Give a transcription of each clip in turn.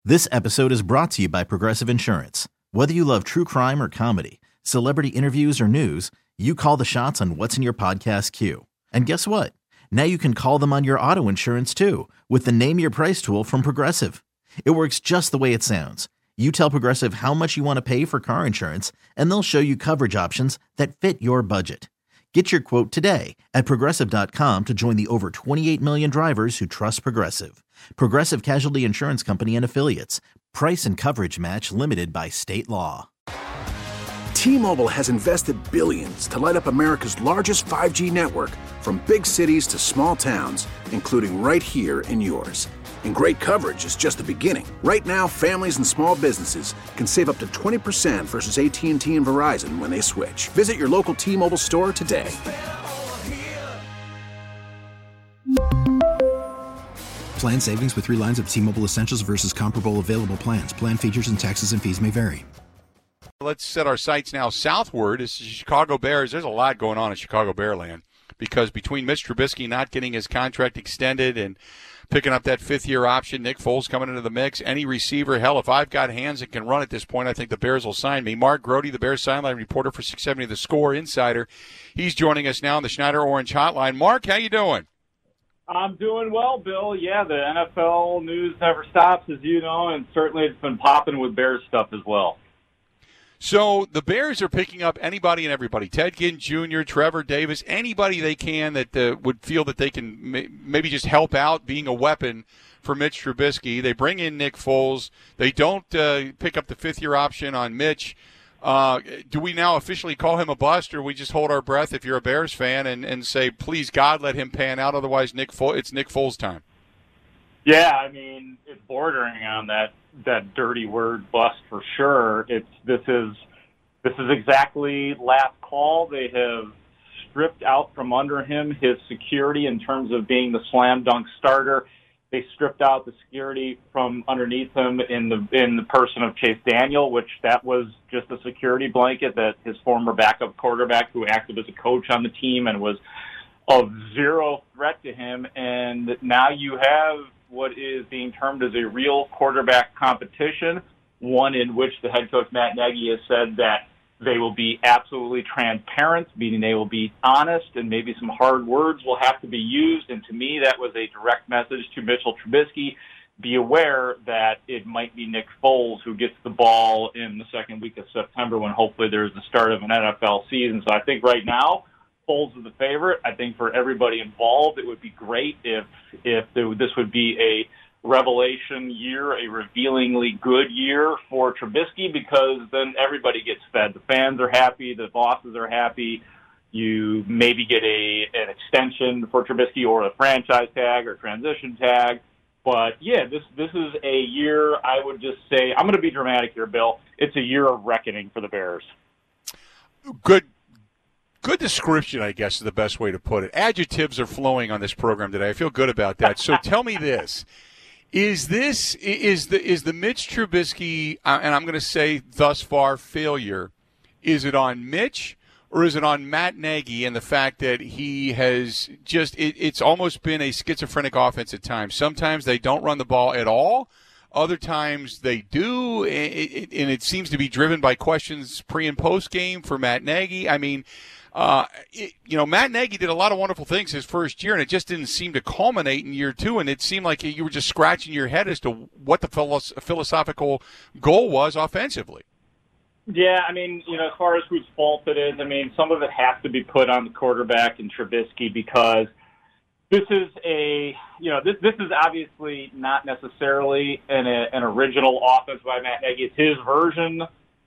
This episode is brought to you by Progressive Insurance. Whether you love true crime or comedy, celebrity interviews or news, you call the shots on what's in your podcast queue. And guess what? Now you can call them on your auto insurance too with the Name Your Price tool from Progressive. It works just the way it sounds. You tell Progressive how much you want to pay for car insurance, and they'll show you coverage options that fit your budget. Get your quote today at Progressive.com to join the over 28 million drivers who trust Progressive. Progressive Casualty Insurance Company and Affiliates. Price and coverage match limited by state law. T-Mobile has invested billions to light up America's largest 5G network, from big cities to small towns, including right here in yours. And great coverage is just the beginning. Right now, families and small businesses can save up to 20% versus AT&T and Verizon when they switch. Visit your local T-Mobile store today. Plan savings with 3 lines of T-Mobile Essentials versus comparable available plans. Plan features and taxes and fees may vary. Let's set our sights now southward. It's the Chicago Bears. There's a lot going on in Chicago Bearland because between Mitch Trubisky not getting his contract extended and picking up that fifth-year option, Nick Foles coming into the mix, any receiver, hell, if I've got hands that can run at this point, I think the Bears will sign me. Mark Grody, the Bears sideline reporter for 670 The Score Insider. He's joining us now on the Schneider Orange Hotline. Mark, how you doing? I'm doing well, Bill. Yeah, the NFL news never stops, as you know, and certainly it's been popping with Bears stuff as well. So the Bears are picking up anybody and everybody, Ted Ginn Jr., Trevor Davis, anybody they can that would feel that they can maybe just help out being a weapon for Mitch Trubisky. They bring in Nick Foles. They don't pick up the fifth-year option on Mitch. Do we now officially call him a bust, or we just hold our breath if you're a Bears fan and say, please, God, let him pan out, otherwise it's Nick Foles' time? Yeah, I mean, it's bordering on that dirty word bust for sure. This is exactly last call. They have stripped out from under him his security in terms of being the slam dunk starter. They stripped out the security from underneath him in the person of Chase Daniel, which that was just a security blanket that his former backup quarterback, who acted as a coach on the team and was of zero threat to him. And now you have what is being termed as a real quarterback competition, one in which the head coach Matt Nagy has said that they will be absolutely transparent, meaning they will be honest, and maybe some hard words will have to be used. And to me, that was a direct message to Mitchell Trubisky. Be aware that it might be Nick Foles who gets the ball in the second week of September when hopefully there's the start of an NFL season. So I think right now, Foles is the favorite. I think for everybody involved, it would be great if this would be a revelation year, a revealingly good year for Trubisky, because then everybody gets fed. The fans are happy, the bosses are happy. You maybe get an extension for Trubisky or a franchise tag or transition tag. But yeah, this is a year, I would just say, I'm going to be dramatic here, Bill. It's a year of reckoning for the Bears. Good description, I guess, is the best way to put it. Adjectives are flowing on this program today. I feel good about that. So tell me this. Is the Mitch Trubisky, and I'm going to say thus far, failure, is it on Mitch or is it on Matt Nagy and the fact that he has just it's almost been a schizophrenic offense at times? Sometimes they don't run the ball at all. Other times they do, and it seems to be driven by questions pre- and post-game for Matt Nagy. I mean, Matt Nagy did a lot of wonderful things his first year, and it just didn't seem to culminate in year two, and it seemed like you were just scratching your head as to what the philosophical goal was offensively. Yeah, I mean, as far as whose fault it is, I mean, some of it has to be put on the quarterback and Trubisky, because this is this is obviously not necessarily an original offense by Matt Nagy. It's his version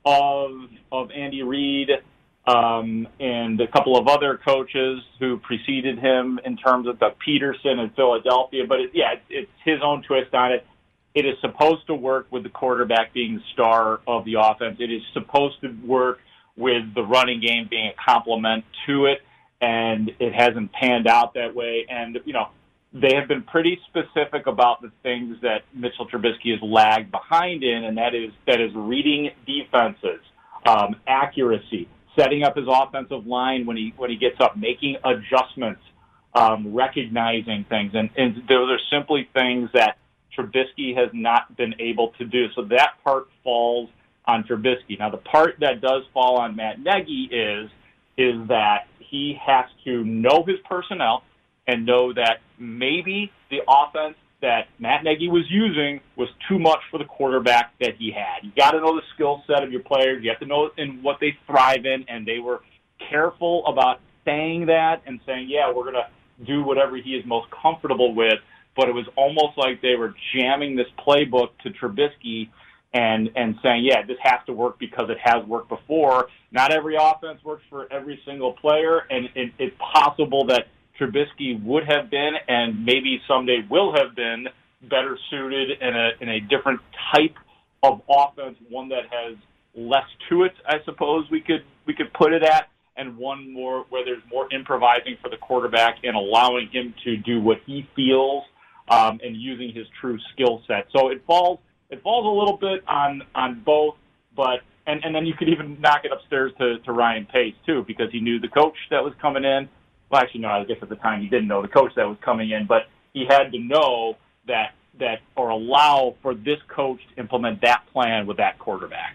of Andy Reid and a couple of other coaches who preceded him in terms of the Peterson in Philadelphia. But it's his own twist on it. It is supposed to work with the quarterback being the star of the offense. It is supposed to work with the running game being a complement to it, and it hasn't panned out that way. And, they have been pretty specific about the things that Mitchell Trubisky has lagged behind in, and that is reading defenses, accuracy, setting up his offensive line when he gets up, making adjustments, recognizing things. And those are simply things that Trubisky has not been able to do. So that part falls on Trubisky. Now, the part that does fall on Matt Nagy is that he has to know his personnel and know that maybe the offense that Matt Nagy was using was too much for the quarterback that he had. You got to know the skill set of your players. You have to know in what they thrive in, and they were careful about saying that and saying, yeah, we're going to do whatever he is most comfortable with. But it was almost like they were jamming this playbook to Trubisky and saying, yeah, this has to work because it has worked before. Not every offense works for every single player, and it's possible that Trubisky would have been and maybe someday will have been better suited in a different type of offense, one that has less to it, I suppose we could put it at, and one more where there's more improvising for the quarterback and allowing him to do what he feels and using his true skill set. So it falls a little bit on both, but and then you could even knock it upstairs to Ryan Pace too, because he knew the coach that was coming in. Well, actually, no, I guess at the time he didn't know the coach that was coming in, but he had to know that or allow for this coach to implement that plan with that quarterback.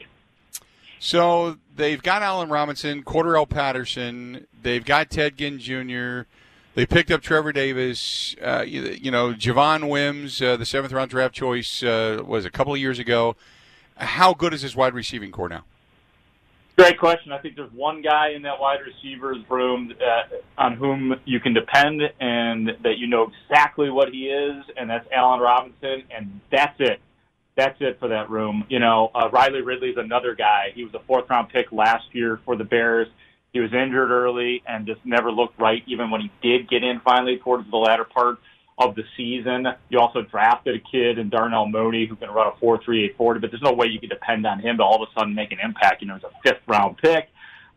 So they've got Allen Robinson, Cordarrelle Patterson. They've got Ted Ginn Jr. They picked up Trevor Davis. Javon Wims, the 7th-round draft choice, was a couple of years ago. How good is this wide receiving core now? Great question. I think there's one guy in that wide receivers room on whom you can depend and that you know exactly what he is, and that's Allen Robinson, and that's it. That's it for that room. Riley Ridley's another guy. He was a 4th-round pick last year for the Bears. He was injured early and just never looked right, even when he did get in finally towards the latter part of the season. You also drafted a kid in Darnell Mooney who can run a 4.38 40, but there's no way you can depend on him to all of a sudden make an impact. He's a 5th-round pick.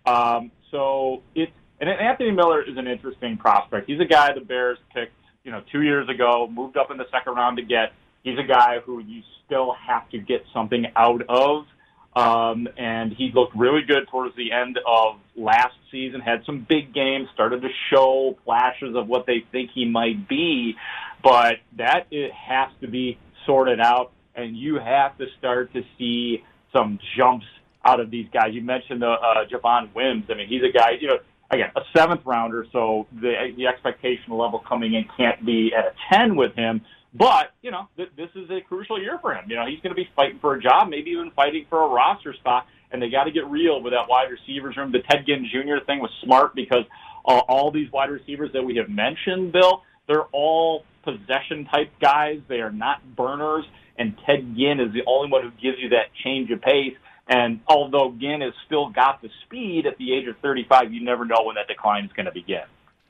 And Anthony Miller is an interesting prospect. He's a guy the Bears picked, 2 years ago, moved up in the 2nd round to get. He's a guy who you still have to get something out of. And he looked really good towards the end of last season, had some big games, started to show flashes of what they think he might be, but it has to be sorted out, and you have to start to see some jumps out of these guys. You mentioned Javon Wims. I mean, he's a guy, again, a 7th-rounder, so the expectation level coming in can't be at a 10 with him. But, this is a crucial year for him. He's going to be fighting for a job, maybe even fighting for a roster spot, and they got to get real with that wide receivers room. The Ted Ginn Jr. thing was smart because all these wide receivers that we have mentioned, Bill, they're all possession-type guys. They are not burners, and Ted Ginn is the only one who gives you that change of pace. And although Ginn has still got the speed at the age of 35, you never know when that decline is going to begin.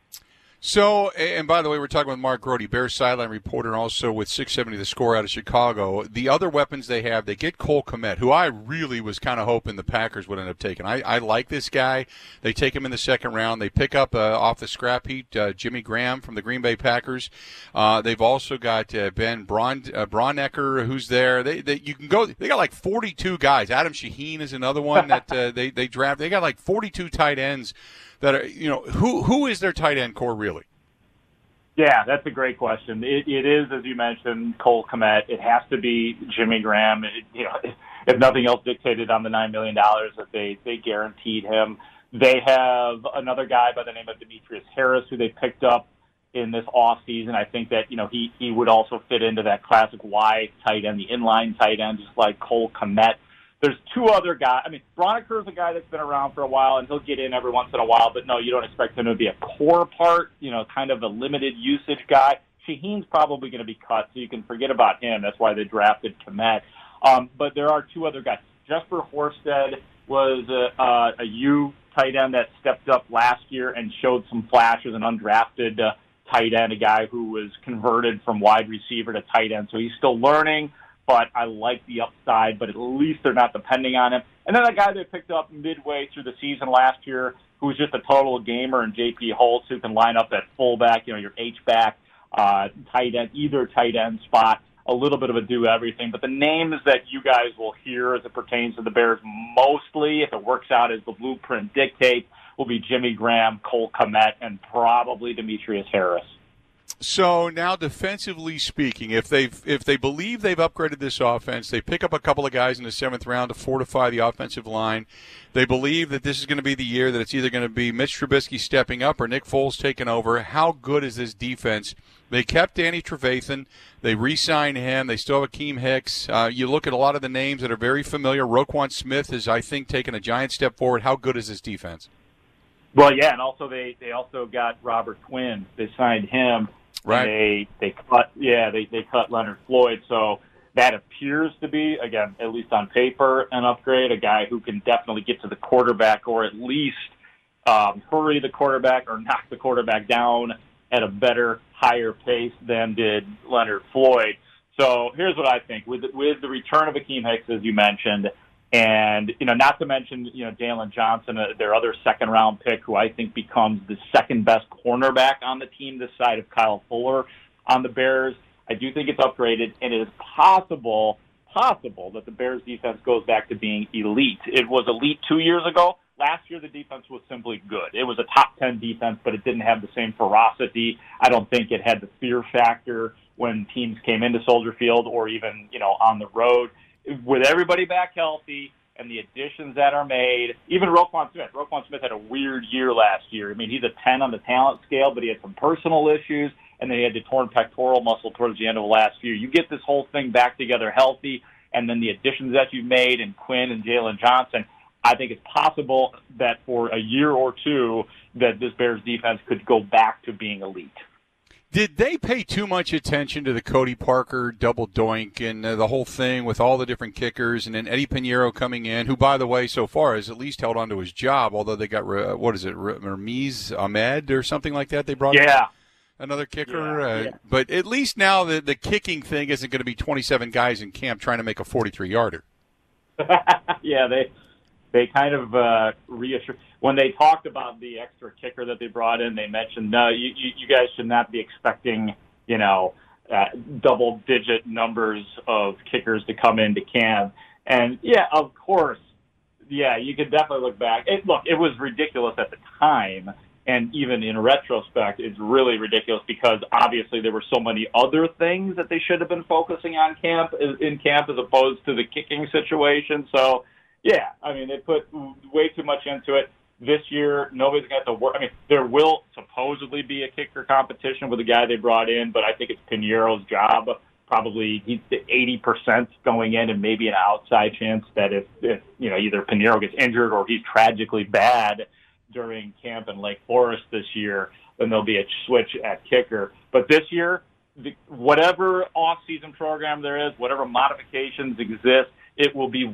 So, and by the way, we're talking with Mark Grote, Bears sideline reporter, and also with 670 The Score out of Chicago. The other weapons they have, they get Cole Kmet, who I really was kind of hoping the Packers would end up taking. I like this guy. They take him in the 2nd round. They pick up off the scrap heap Jimmy Graham from the Green Bay Packers. They've also got Ben Braunecker, who's there. You can go. They got like 42 guys. Adam Shaheen is another one that they draft. They got like 42 tight ends. That are, who is their tight end core really? Yeah, that's a great question. It is, as you mentioned, Cole Kmet. It has to be Jimmy Graham. If nothing else dictated on the $9 million that they guaranteed him. They have another guy by the name of Demetrius Harris, who they picked up in this offseason. I think that he would also fit into that classic Y tight end, the inline tight end, just like Cole Kmet. There's 2 other guys. I mean, Braunecker is a guy that's been around for a while, and he'll get in every once in a while, but no, you don't expect him to be a core part, kind of a limited usage guy. Shaheen's probably going to be cut, so you can forget about him. That's why they drafted Kmet. But there are 2 other guys. Jesper Horsted was a U tight end that stepped up last year and showed some flashes, an undrafted tight end, a guy who was converted from wide receiver to tight end, so he's still learning. But I like the upside, but at least they're not depending on him. And then a guy they picked up midway through the season last year who was just a total gamer, and J.P. Holtz, who can line up at fullback, your H-back, tight end, either tight end spot, a little bit of a do-everything. But the names that you guys will hear as it pertains to the Bears mostly, if it works out as the blueprint dictates, will be Jimmy Graham, Cole Kmet, and probably Demetrius Harris. So now, defensively speaking, if they believe they've upgraded this offense, they pick up a couple of guys in the 7th round to fortify the offensive line. They believe that this is going to be the year that it's either going to be Mitch Trubisky stepping up or Nick Foles taking over. How good is this defense? They kept Danny Trevathan. They re-signed him. They still have Akeem Hicks. You look at a lot of the names that are very familiar. Roquan Smith has, I think, taken a giant step forward. How good is this defense? Well, yeah, and also they also got Robert Quinn. They signed him. Right. They cut Leonard Floyd. So that appears to be, again, at least on paper, an upgrade. A guy who can definitely get to the quarterback, or at least hurry the quarterback or knock the quarterback down at a better, higher pace than did Leonard Floyd. So here's what I think: with the return of Akeem Hicks, as you mentioned. And, not to mention, Dalen Johnson, their other second-round pick, who I think becomes the second-best cornerback on the team this side of Kyle Fuller on the Bears. I do think it's upgraded, and it is possible that the Bears defense goes back to being elite. It was elite 2 years ago. Last year, the defense was simply good. It was a top 10 defense, but it didn't have the same ferocity. I don't think it had the fear factor when teams came into Soldier Field or even, on the road. With everybody back healthy and the additions that are made, even Roquan Smith. Roquan Smith had a weird year last year. I mean, he's a 10 on the talent scale, but he had some personal issues, and then he had the torn pectoral muscle towards the end of the last year. You get this whole thing back together healthy, and then the additions that you've made in Quinn and Jalen Johnson, I think it's possible that for a year or two that this Bears defense could go back to being elite. Did they pay too much attention to the Cody Parker double doink and the whole thing with all the different kickers, and then Eddie Pinheiro coming in, who, by the way, so far has at least held on to his job, although they got, Ramiz Ahmed or something like that they brought in? Another kicker. Yeah. But at least now the kicking thing isn't going to be 27 guys in camp trying to make a 43-yarder. Yeah, they kind of reassured. When they talked about the extra kicker that they brought in, they mentioned, no, you guys should not be expecting, double-digit numbers of kickers to come into camp. And, yeah, of course, yeah, you could definitely look back. It was ridiculous at the time, and even in retrospect, it's really ridiculous because obviously there were so many other things that they should have been focusing on in camp as opposed to the kicking situation. So, yeah, I mean, they put way too much into it. This year, nobody's going to have to work. I mean, there will supposedly be a kicker competition with the guy they brought in, but I think it's Pinheiro's job. Probably he's 80% going in, and maybe an outside chance that if either Pinheiro gets injured or he's tragically bad during camp in Lake Forest this year, then there'll be a switch at kicker. But this year, whatever off-season program there is, whatever modifications exist, it will be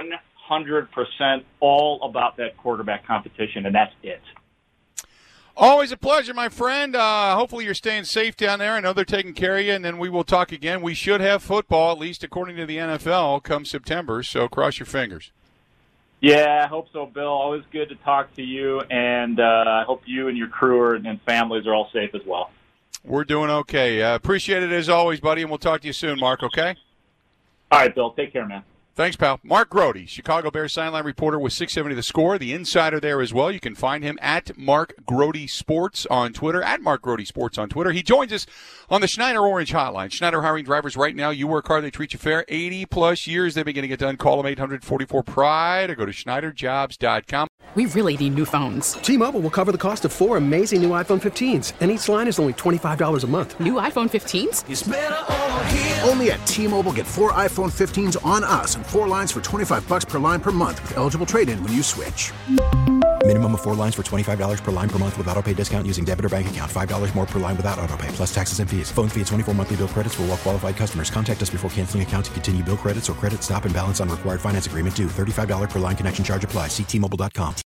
100% all about that quarterback competition, and that's it. Always a pleasure, my friend. Hopefully you're staying safe down there. I know they're taking care of you, and then we will talk again. We should have football, at least according to the NFL, come September, so cross your fingers. Yeah, I hope so, Bill. Always good to talk to you, and I hope you and your crew and families are all safe as well. We're doing okay. Appreciate it as always, buddy, and we'll talk to you soon, Mark, okay? All right, Bill. Take care, man. Thanks, pal. Mark Grote, Chicago Bears sideline reporter with 670 The Score, the insider there as well. You can find him at Mark Grote Sports on Twitter, at Mark Grote Sports on Twitter. He joins us on the Schneider Orange Hotline. Schneider hiring drivers right now. You work hard, they treat you fair. 80-plus years they've been getting it done. Call them 844-PRIDE or go to SchneiderJobs.com. We really need new phones. T-Mobile will cover the cost of 4 amazing new iPhone 15s, and each line is only $25 a month. New iPhone 15s? It's better over here. Only at T-Mobile, get 4 iPhone 15s on us and 4 lines for $25 per line per month with eligible trade-in when you switch. Minimum of 4 lines for $25 per line per month with autopay discount using debit or bank account. $5 more per line without autopay, plus taxes and fees. Phone fee at 24 monthly bill credits for well-qualified customers. Contact us before canceling account to continue bill credits or credit stop and balance on required finance agreement due. $35 per line connection charge applies. See T-Mobile.com.